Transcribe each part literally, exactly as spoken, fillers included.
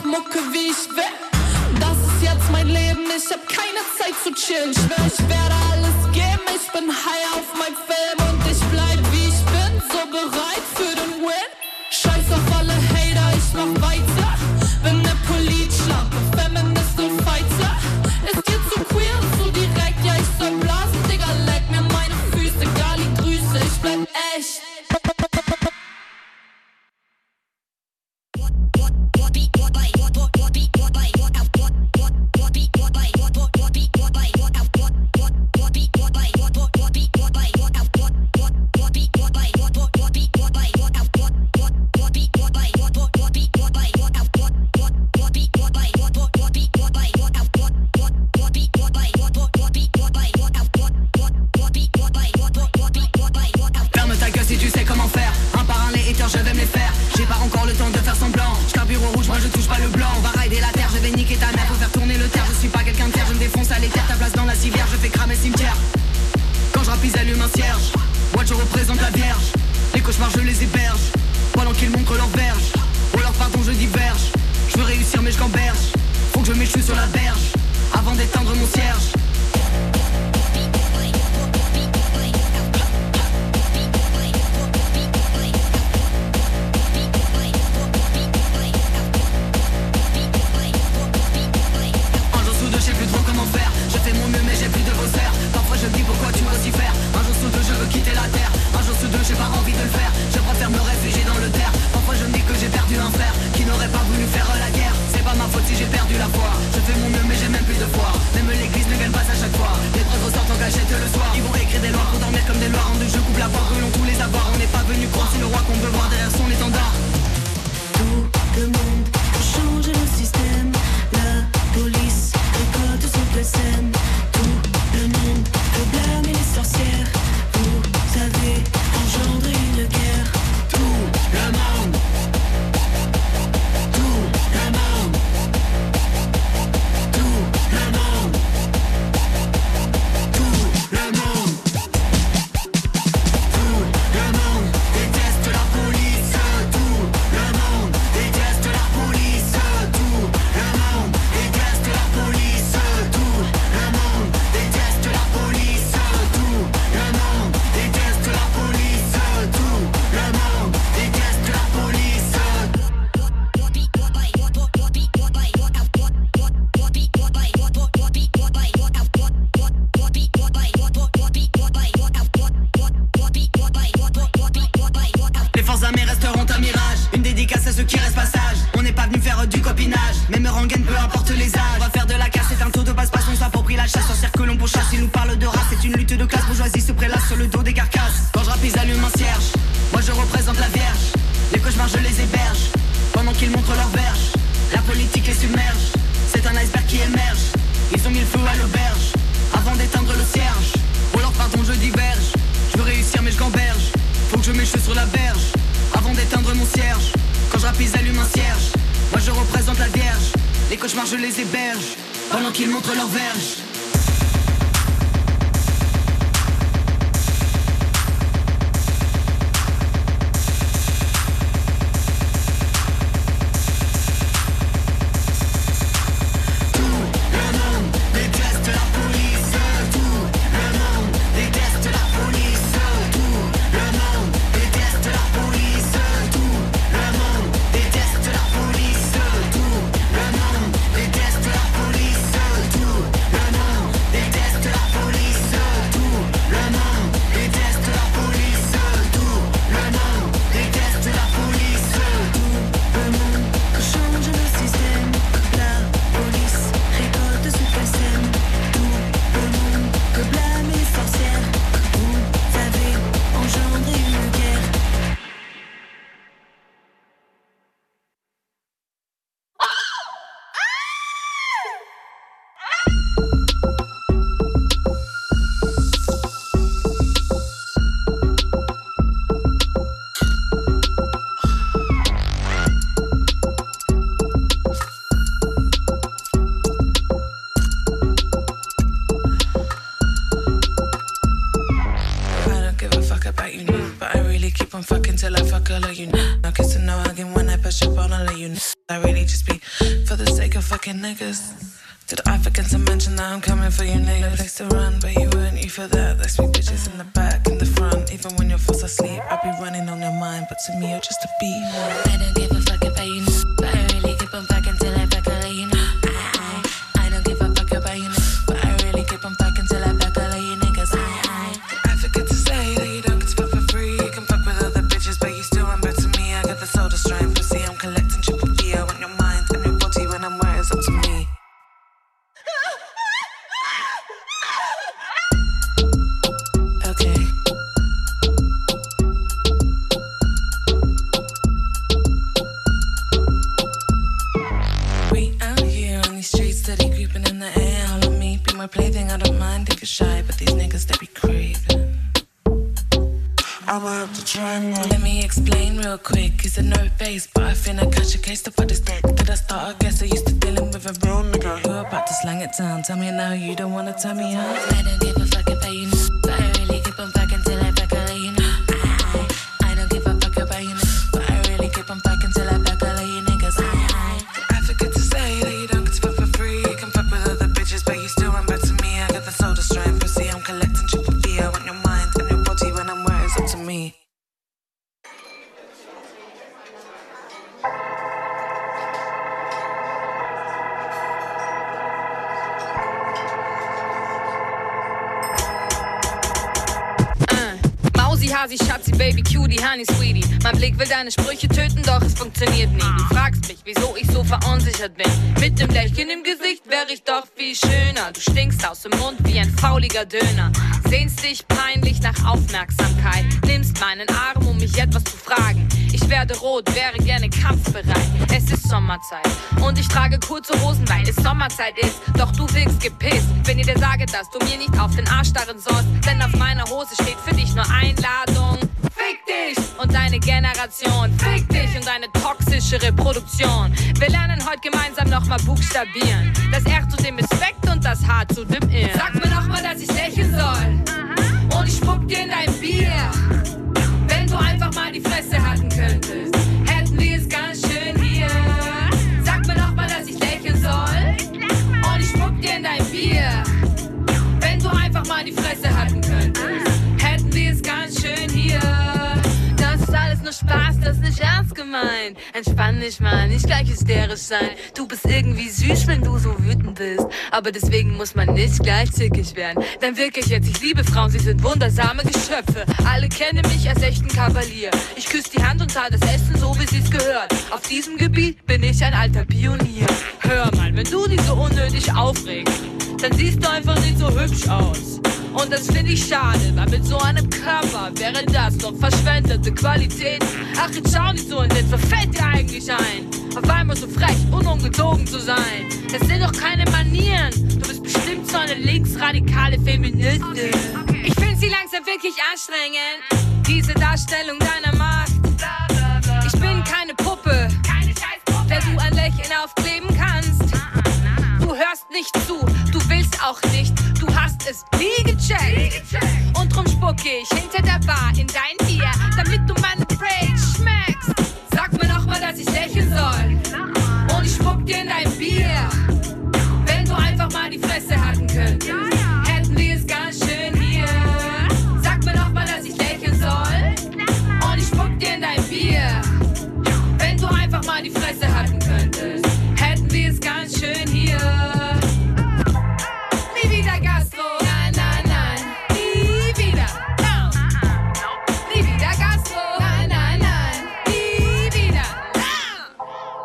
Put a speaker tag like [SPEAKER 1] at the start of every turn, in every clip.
[SPEAKER 1] Mucke wie ich will. Das ist jetzt mein Leben, ich hab keine Zeit zu chillen. Ich schwör, ich werde alles geben, ich bin high auf mein Film. Und ich bleib wie ich bin, so bereit für den Win. Scheiß auf alle Hater, ich mach weiter. Bin ne Politschlampe, Feminist und Fighter. Ist dir zu queer und zu direkt, ja ich soll blasen, Digga, leck mir meine Füße. Gali Grüße, ich bleib echt.
[SPEAKER 2] Fuck about you, but I really keep on fucking till I fuck all of you. No kissing, no hugging when I pressure, but I'll let you know. I really just be for the sake of fucking niggas. Did I forget to mention that I'm coming for you, nigga? Place to run, but you weren't you for that. There's sweet bitches in the back, in the front. Even when you're fast asleep, I be running on your mind. But to me, you're just a beat.
[SPEAKER 3] I don't give a fuck about you, but I really keep on fucking till I fuck all of you. I, I, I don't give a fuck about you, but I really keep on fucking till I fuck all of you niggas. I, I,
[SPEAKER 2] I forget to say that you don't get to fuck for free. You can fuck with other bitches, but you still run back to me. I got the soul to strain, pussy, I'm collecting triple P. I want your mind and your body when I'm where it's up to me. Plaything, I don't mind if you're shy, but these niggas, they be craving. I'ma have to try more. Let me explain real quick. It's a no face, but I finna catch a case to fuck this dick. Did I start? I guess I used to dealing with a real nigga. Who about to slang it down? Tell me now, you don't wanna tell me how.
[SPEAKER 3] I don't give a fuck about you, but I really keep on fucking till I fuck all of you. I, I, I don't give a fuck about you, but I really keep on fucking till I fuck all of you niggas. I,
[SPEAKER 2] I, I forget to say that you don't get to fuck for free. You can fuck with other bitches, but you still run back to me. I got the soul to strain, pussy, I'm collecting triple V. I want your mind and your body when I'm where it's up to me.
[SPEAKER 4] Hasi, Schatzi, Baby, Cutie, Honey, Sweetie. Mein Blick will deine Sprüche töten, doch es funktioniert nie. Du fragst mich, wieso ich so verunsichert bin. Mit dem Lächeln im Gesicht wäre ich doch viel schöner. Du stinkst aus dem Mund wie ein fauliger Döner. Sehnst dich peinlich nach Aufmerksamkeit. Nimmst meinen Arm, um mich etwas zu fragen. Ich werde rot, wäre gerne kampfbereit. Es ist Sommerzeit und ich trage kurze Hosen, weil es Sommerzeit ist. Doch du wirkst gepisst, wenn ich dir sage, dass du mir nicht auf den Arsch starren sollst. Denn auf meiner Hose steht für dich nur Einladung. Fick dich und deine Generation. Fick dich und deine toxische Reproduktion. Wir lernen heute gemeinsam nochmal buchstabieren. Das R zu dem Respekt und das H zu dem Ir. Sag mir nochmal, dass ich lächeln soll. Und ich spuck dir in dein Bier. Wenn du einfach mal die Fresse halten könntest, hätten wir es ganz schön hier. Sag mir nochmal, dass ich lächeln soll. Und ich spuck dir in dein Bier. Wenn du einfach mal die Fresse halten könntest, hätten wir es ganz schön hier. Das ist alles nur Spaß, das ist nicht ernst gemeint. Entspann dich mal, nicht gleich hysterisch sein. Du bist irgendwie süß, wenn du so wütend bist. Aber deswegen muss man nicht gleich zickig werden. Denn wirklich jetzt, ich liebe Frauen, sie sind wundersame Geschöpfe. Alle kennen mich als echten Kavalier. Ich küsse die Hand und zahle das Essen so, wie sie's gehört. Auf diesem Gebiet bin ich ein alter Pionier. Hör mal, wenn du dich so unnötig aufregst, dann siehst du einfach nicht so hübsch aus. Und das finde ich schade, weil mit so einem Körper wäre das doch verschwendete Qualität. Ach, jetzt schau nicht so in den, was fällt dir eigentlich ein? Auf einmal so frech und ungezogen zu sein. Das sind doch keine Manieren. Du bist bestimmt so eine linksradikale Feministin. Ich finde sie langsam wirklich anstrengend, diese Darstellung deiner Macht. Ich bin keine Puppe, der du ein Lächeln aufkleben kannst. Du hörst nicht zu, du willst auch nicht, du hast es nie gecheckt. Und drum spucke ich hinter der Bar in dein Bier, damit du meine Rage schmeckst. Sag mir nochmal, dass ich lächeln soll. Und ich spuck dir in dein Bier. Wenn du einfach mal die Fresse halten könntest, hätten wir es ganz schön hier. Sag mir nochmal, dass ich lächeln soll. Und ich spuck dir in dein Bier. Wenn du einfach mal die Fresse halten könntest, hätten wir es ganz schön hier. Nie wieder Gastro, nein, nein, nein, nie wieder, no. Nie wieder Gastro, nein, nein, nein, nie wieder, no.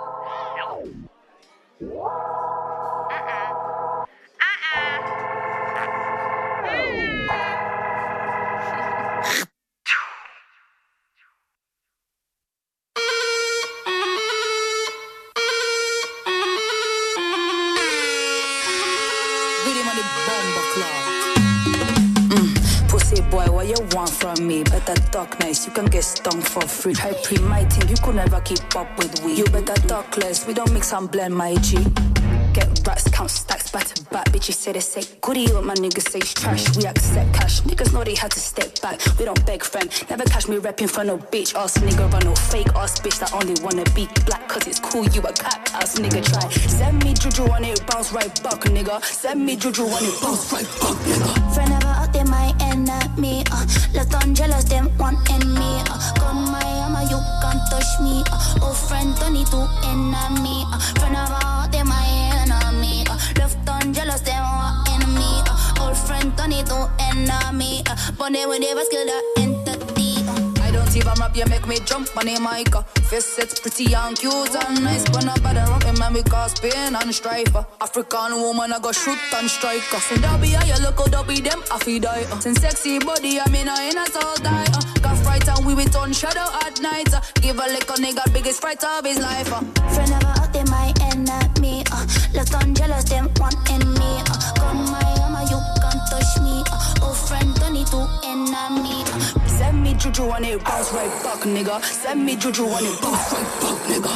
[SPEAKER 5] Boy, what you want from me? Better talk nice, you can get stung for free. Try pre my thing, you could never keep up with we. You better talk less, we don't mix and blend, my G. Get racks, count stacks, back to back. Bitches say they say goodie, but my niggas say it's trash. We accept cash, niggas know they had to step back. We don't beg friend, never catch me repping for no bitch. Ass nigga run no fake ass bitch that only wanna be black cause it's cool, you a cat ass nigga try. Send me juju on it, bounce right back nigga. Send me juju on it, bounce right back nigga.
[SPEAKER 3] Friend never out there my enemy, uh. Left on jealous, them wanting me, uh. Gun my armor, you can't touch me, uh. Oh friend, don't need to enemy, uh. Friend never out there my enemy, uh. Left on jealous, them wanting me, uh. Old friend, don't need to enemy, uh. But they will never skill that entity, uh.
[SPEAKER 5] I don't even rap, you make me jump on the mic, uh. Face sets pretty and cute and nice, but not bad rap, man, we cause pain and strife, uh. African woman, I go shoot and strike, uh. Send that be how you look out, be them, I feel die, uh. Send sexy body, I mean, I ain't a soul die, uh. Got fright and we with on shadow at night, uh. Give a lick a nigga biggest fright of his life, uh.
[SPEAKER 3] Friend never out there my enemy, uh. Left on jealous, them wanting me, uh. Gun my armor, you can't touch me, uh. Oh friend, don't need to enemy, uh.
[SPEAKER 5] Send me juju on it, bounce right back nigga. Send me juju on it, bounce right back nigga.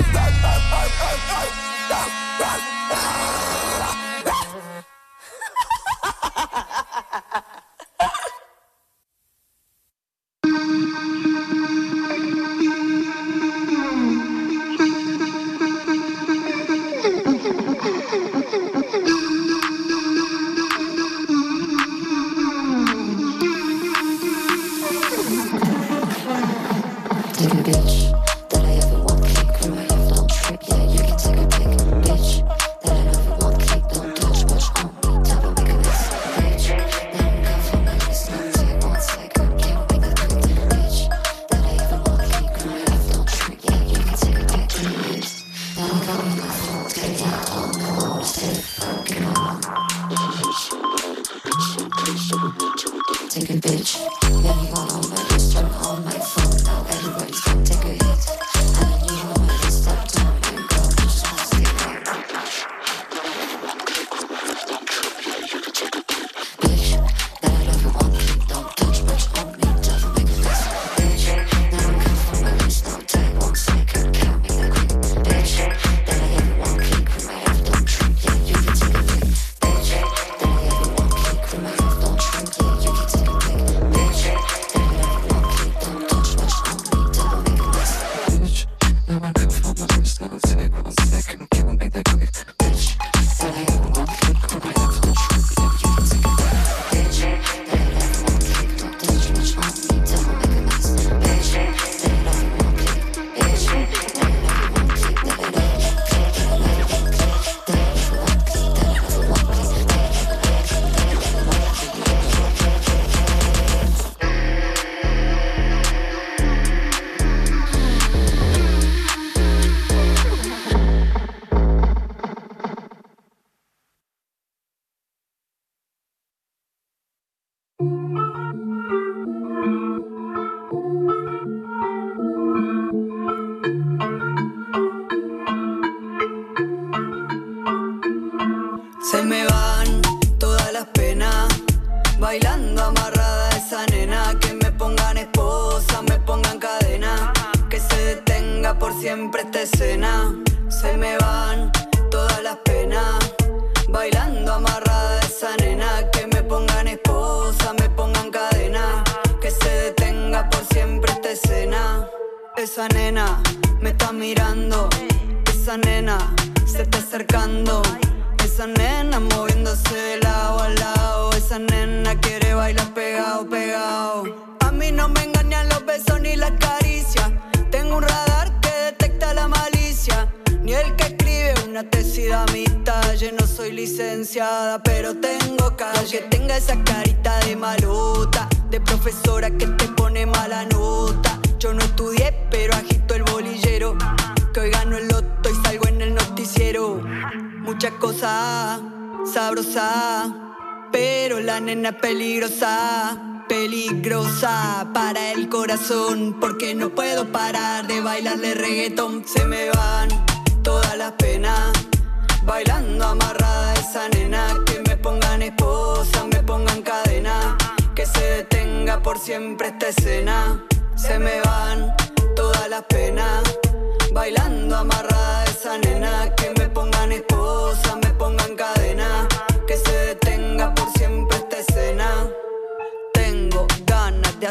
[SPEAKER 6] Se me van todas las penas, bailando amarrada esa nena. Que me pongan esposa, me pongan cadena, que se detenga por siempre esta escena. Se me van todas las penas, bailando amarrada esa nena. Que me pongan esposa, me pongan cadena, que se detenga por siempre esta escena. Esa nena me está mirando, esa nena se está acercando. Esa nena moviéndose de lado a lado. Esa nena quiere bailar pegado, pegado. A mí no me engañan los besos ni las caricias. Tengo un radar que detecta la malicia. Ni el que escribe una tesis de amistad. Yo no soy licenciada, pero tengo calle. Tenga esa carita de malota, de profesora que te pone mala nota. Yo no estudié, pero agito el bolillero, que hoy gano el loto y salgo en el noticiero. Muchas cosas sabrosas, pero la nena es peligrosa, peligrosa para el corazón, porque no puedo parar de bailarle reggaetón. Se me van todas las penas, bailando amarrada esa nena. Que me pongan esposa, me pongan cadena, que se detenga por siempre esta escena. Se me van todas las penas, bailando amarrada esa nena. Que me pongan esposa, me pongan cadena,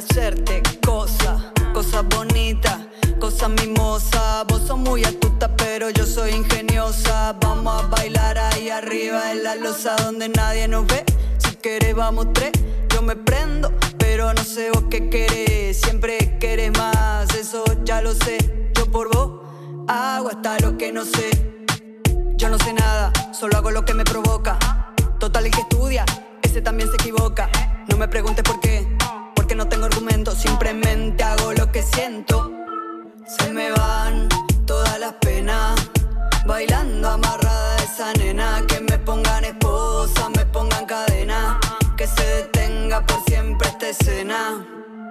[SPEAKER 6] hacerte cosas, cosas bonitas, cosas mimosas. Vos sos muy astuta, pero yo soy ingeniosa. Vamos a bailar ahí arriba en la losa donde nadie nos ve. Si querés vamos tres, yo me prendo, pero no sé vos qué querés. Siempre querés más, eso ya lo sé. Yo por vos hago hasta lo que no sé. Yo no sé nada, solo hago lo que me provoca. Total, el que estudia, ese también se equivoca. No me preguntes por qué, porque no tengo argumentos. Simplemente hago lo que siento. Se me van todas las penas, bailando amarrada esa nena. Que me pongan esposa, me pongan cadena, que se detenga por siempre esta escena.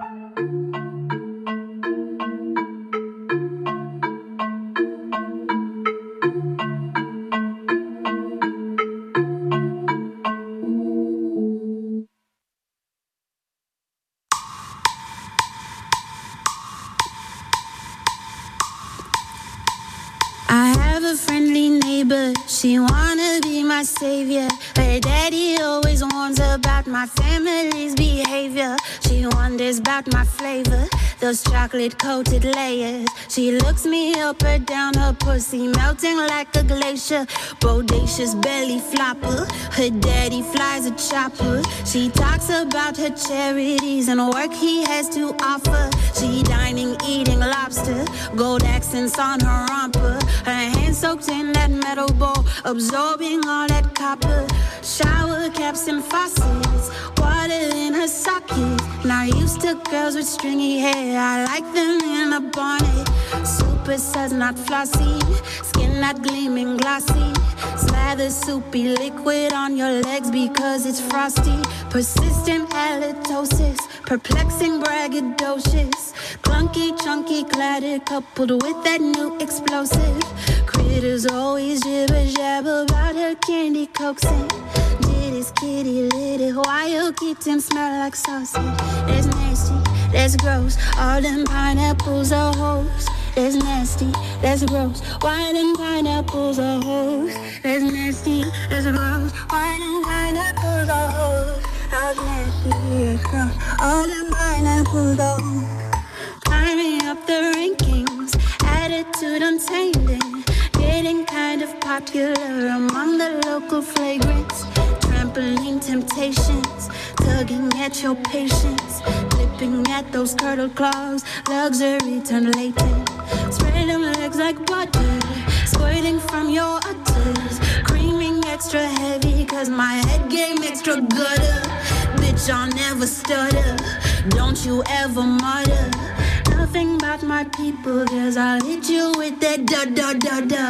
[SPEAKER 3] Friendly neighbor, she wanna be my savior. Her daddy always warns about my family's behavior. She wonders about my flavor, those chocolate coated layers. She looks me up or down, her pussy melting like a glacier. Bodacious belly flopper, her daddy flies a chopper. She talks about her charities and work he has to offer. She dining, eating lobster, gold accents on her romper. Her hands soaked in that metal bowl, absorbing all that copper. Shower caps and faucets, water in her socket. Not used to girls with stringy hair, I like them in a bonnet. Super suds, not flossy, skin not gleaming glossy. Slather soupy liquid on your legs because it's frosty. Persistent halitosis, perplexing braggadocious. Clunky, chunky, clatter coupled with that new explosive. Critters always jibber jabber about her candy coaxing. Did his kitty little wild kitten smell like sausage? That's nasty, that's gross. All them pineapples are hoes. That's nasty, that's gross. Why them pineapples are hoes? That's nasty, that's gross. Why them pineapples are hoes? That's nasty, that's gross. All them pineapples are hoes. Climbing up the rankings, attitude untaming. Getting kind of popular among the local flagrants. Trampoline temptations, tugging at your patience. Clipping at those curdled claws, luxury turned latent. Spread them legs like butter, squirting from your udders. Creaming extra heavy, cause my head game extra gutter. Bitch, I'll never stutter, don't you ever mutter. Nothing about my people, cause I'll hit you with that da da da da.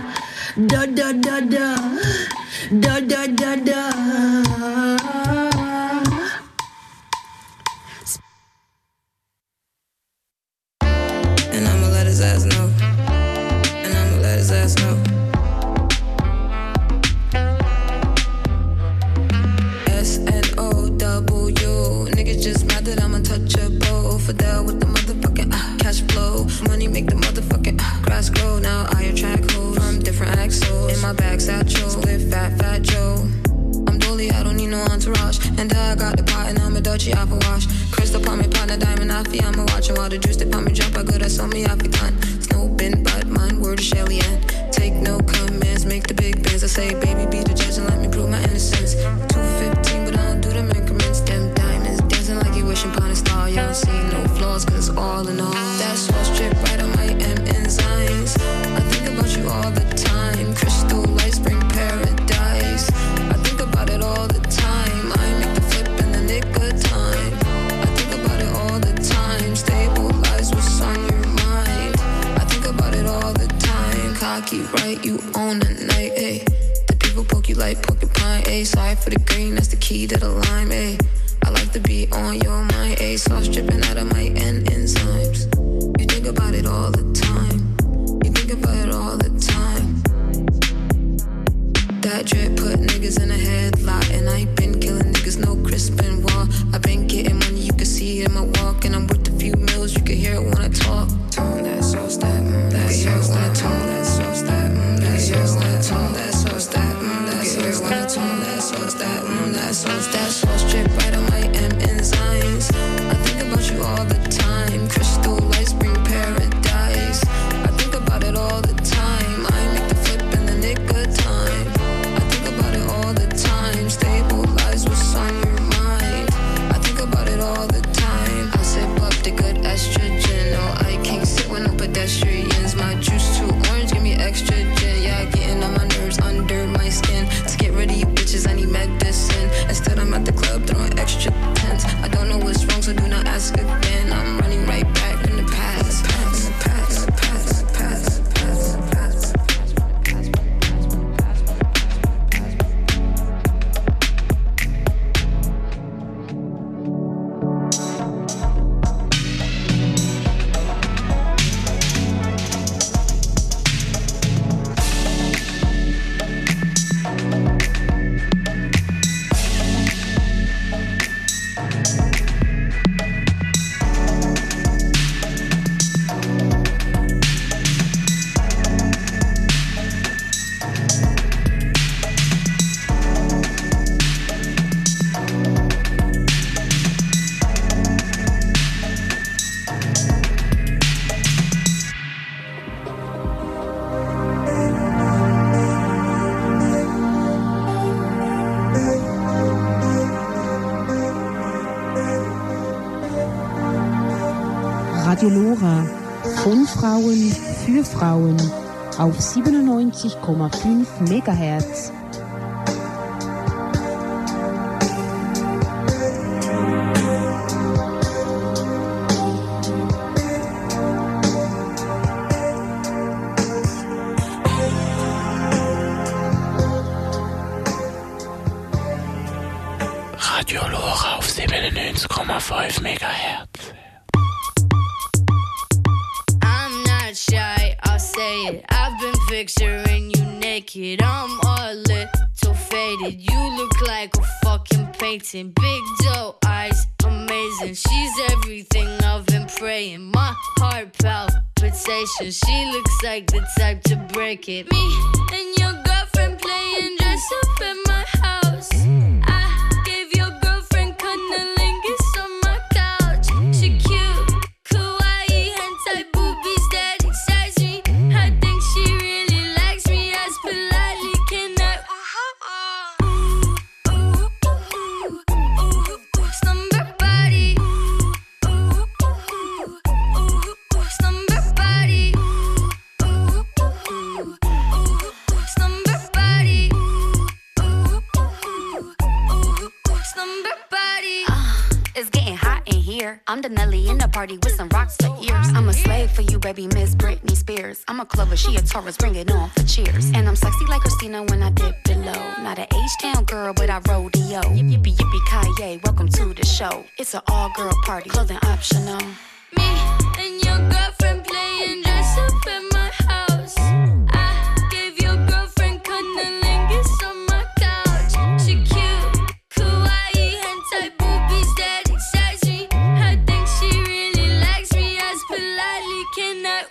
[SPEAKER 3] Da da da da. Da da da da.
[SPEAKER 2] And I'ma let his ass know. And I'ma let his ass know. S N O W. Niggas just mad that I'm untouchable. Fidel with the motherfucking uh, cash flow. Money make the motherfucking uh, grass grow. Now I attract hoes from different axles. In my bag, satchel with fat, fat Joe. I'm Dolly, I don't need no entourage. And I got the pot and I'm a Dutchie apple wash. Crystal palm me, partner, diamond, I I'm watching while the juice they palm me jump. I good, I saw me, I be done. Snow bin, but mine, word of Shelly and take no commands, make the big bands. I say, baby, be the judge and let me prove my innocence. two fifteen, but I don't do them increments. Them diamonds dancing like you wishing upon a star. You don't see no flaws, cause all in all. That sauce drip right on my M enzymes. I think about you all the time. Crystal lights bring paradise. I think about it all the time. I make the flip in the nick of time. I think about it all the time. Stabilize what's on your mind. I think about it all the time. Cocky, right? You own the night, ayy. The people poke you like porcupine, ayy. Side for the green, that's the key to the lime, ayy. I like to be on your mind, ayy. Sauce dripping out of my N enzymes. You think about it all the time. You think about it all the time. That drip put niggas in a headlock. And I ain't been killing niggas, no Crispin Wall. I been getting money, you can see it in my walk. And I'm worth a few mils, you can hear it when I talk. Tone that sauce, that, mm, that sauce, that, tone that sauce, that, mm, that sauce, that, tone that sauce, that, mm, that sauce, that, tone that sauce, that, mm, that sauce, that sauce drip right on my M enzymes. I think about you
[SPEAKER 7] Radio Lora. Von Frauen für Frauen. Auf siebenundneunzig Komma fünf Megahertz.
[SPEAKER 8] Radio Lora auf siebenundneunzig Komma fünf Megahertz.
[SPEAKER 9] I'm not shy, I'll say it. I've been picturing you naked. I'm all little faded. You look like a fucking painting. Big doe eyes, amazing. She's everything I've been praying. My heart palpitation. She looks like the type to break it. Me and your girlfriend playing dress up in my house. I gave your girlfriend cunnilingus on my couch. She cute, kawaii, hentai boobies that excites me. I think she really likes me. As politely can I? Ooh, ooh, ooh, ooh, ooh, slumber body. Ooh, ooh, ooh, ooh, slumber body. Ooh, ooh, ooh, slumber body. Ooh, ooh, ooh, slumber body.
[SPEAKER 10] Uh, it's getting hot in here. I'm the Nelly in the party with some rocks for ears. I'm a slave for you, baby, Miss Britney Spears. I'm a Clover, she a Taurus, bring it on for cheers. And I'm sexy like Christina when I dip below. Not an H-Town girl, but I rodeo. Yippee, yippee, yippee, Kaye, welcome to the show. It's an all-girl party, clothing optional.
[SPEAKER 9] Me and your girlfriend playing dress up in my house. I gave your girlfriend cunnilingus on my couch. She cute, kawaii, hentai boobies that excites me. I think she really likes me. As politely can I?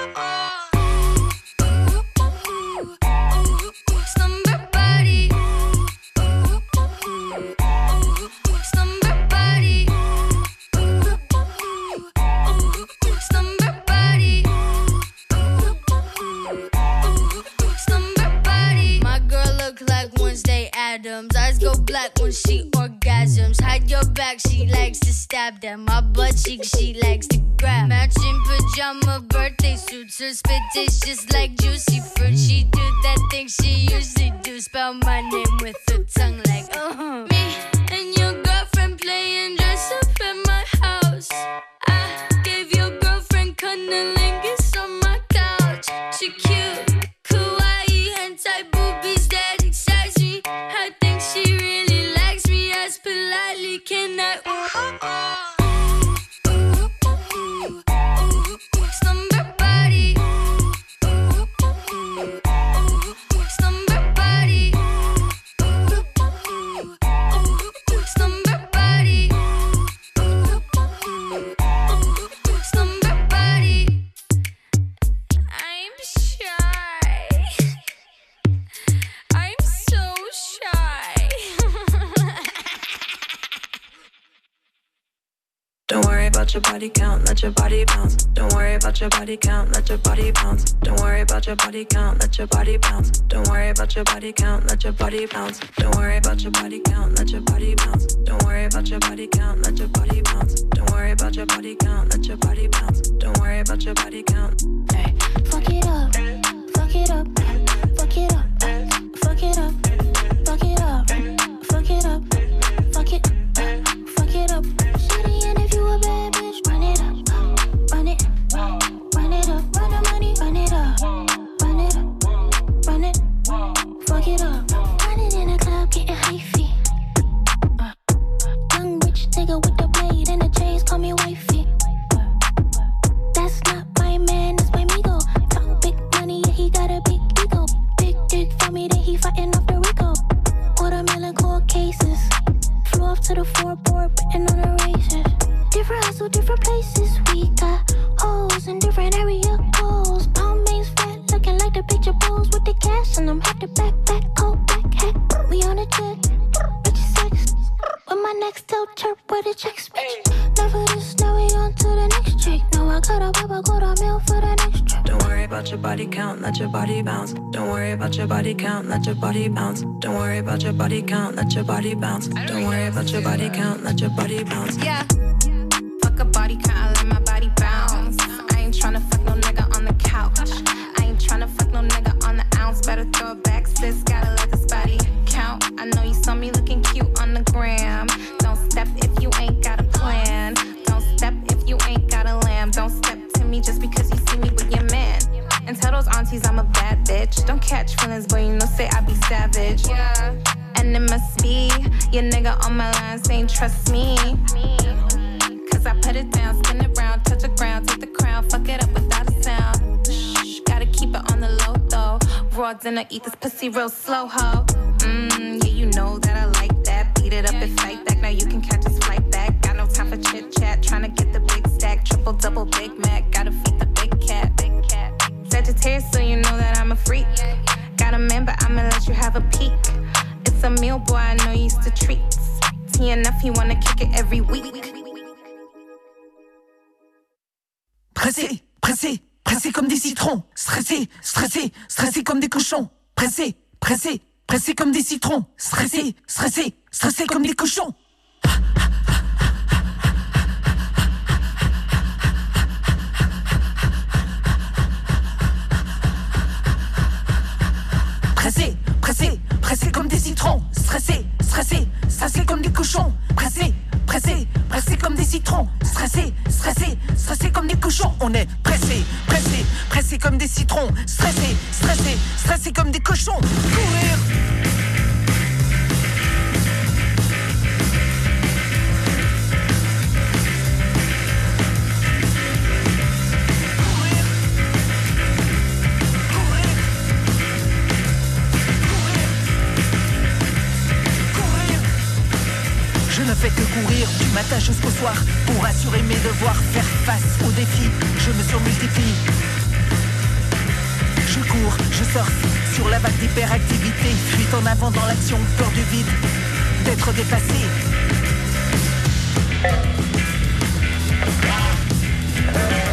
[SPEAKER 9] Ooh, ooh, ooh, ooh, slumber body. Ooh, ooh, ooh, ooh, slumber body. Ooh, ooh, ooh, slumber body. Ooh, ooh, ooh, slumber body. My girl look like Wednesday Addams. Eyes go black when she orgasms. Hide your back, she likes to stab them. My butt cheek, she likes to grab. Matching pajama birthday suits. Her spit tastes just like juicy fruit. She do that thing she usually do. Spell my name with her tongue like uh-huh. Me and your girlfriend playing dress up in my house. I gave your girlfriend cunnilingus on my couch. She cute, kawaii, hentai boobies that excites me. I think she really likes me. As politely can I? Ooh, ooh, ooh, ooh, ooh, slumber body. Ooh, ooh, ooh, slumber body. Ooh, ooh, ooh, slumber body. Ooh, ooh, ooh, slumber body. I'm shy. I'm so shy.
[SPEAKER 6] Don't worry about your body count, let your body bounce. Don't worry about your body count, let your body bounce. Don't worry about your body count, let your body bounce. Don't worry about your body count, let your body bounce. Don't worry about your body count, let your body bounce. Don't worry about your body count, let your body bounce. Don't worry about your body count, let your body bounce. Don't worry about your body count.
[SPEAKER 3] Hey, fuck it up, fuck it up, fuck it up, fuck it up, fuck it up, fuck it up, fuck it, fuck it up. Shitty, and if you a bad bitch, run it up, run it, run it up, run the money, run it up, run it up, run it, fuck it up, run it in the club, getting high feet. Uh, young rich nigga with the blade and the chains, call me wifey. That's not my man, that's my migo. Talk big money, yeah, he got a big ego. Big dick for me, then he fighting off the Rico. Watermelon cold cases. Flew off to the floorboard, putting on the razors. Different hustle, different places. We got hoes in different area codes. Palm maze fat, looking like the picture pose with the cash. And I'm head to back, back, cold, back, hat. We on a jet, rich sex. With my next toe chirp, where the checks bitch. Never this, now we on to the next trick. Now I got a papa, got a meal for the next trip.
[SPEAKER 6] Don't worry about your body count, let your body bounce. Don't worry about your body count, let your body bounce. Don't worry about your body count, let your body bounce. Don't worry about your body count, let your body bounce.
[SPEAKER 11] Yeah, fuck a body count, I let my body bounce. no nigga on the ounce. Better throw it back, sis. Gotta let this body count. I know you saw me looking cute on the gram. Don't step if you ain't got a plan. Don't step if you ain't got a lamb. Don't step to me just because you see me with your man. And tell those aunties I'm a bad bitch. Don't catch feelings, boy, you know say I be savage. Yeah. And it must be your nigga on my line saying trust me. Cause I put it down, spin it round, touch the ground, take the crown, fuck it up without a sound. Shh, gotta keep it on the low though. Raw dinner, eat this pussy real slow, ho. Mmm, yeah, you know that I like that. Beat it up and fight back, now you can catch this flight back. Got no time for chit chat, tryna get the big stack. Triple, double, Big Mac, gotta feed the big cat. Big cat. Sagittarius, so you know that I'm a freak. Got a man, but I'ma let you have a peek. It's a meal, boy, I know you used to treats. T enough, he wanna kick it every week.
[SPEAKER 12] Pressé, pressé, pressé comme des citrons. Stressé, stressé, stressé comme des cochons. Pressé, pressé, pressé comme des citrons. Stressé, stressé, stressé comme des cochons. Pressé, pressé, pressé comme des citrons. Stressé, stressé, stressé comme des cochons. Pressé, pressé, pressé comme des citrons. Stressé, stressé, stressé comme des cochons. On est pressé, pressé, pressé comme des citrons. Stressé, stressé, stressé comme des cochons. Courir. Je ne fais que courir du matin jusqu'au soir pour assurer mes devoirs, faire face aux défis. Je me surmultiplie. Je cours, je surfe sur la vague d'hyperactivité. Fuite en avant dans l'action, peur du vide, d'être dépassé.
[SPEAKER 13] Yeah.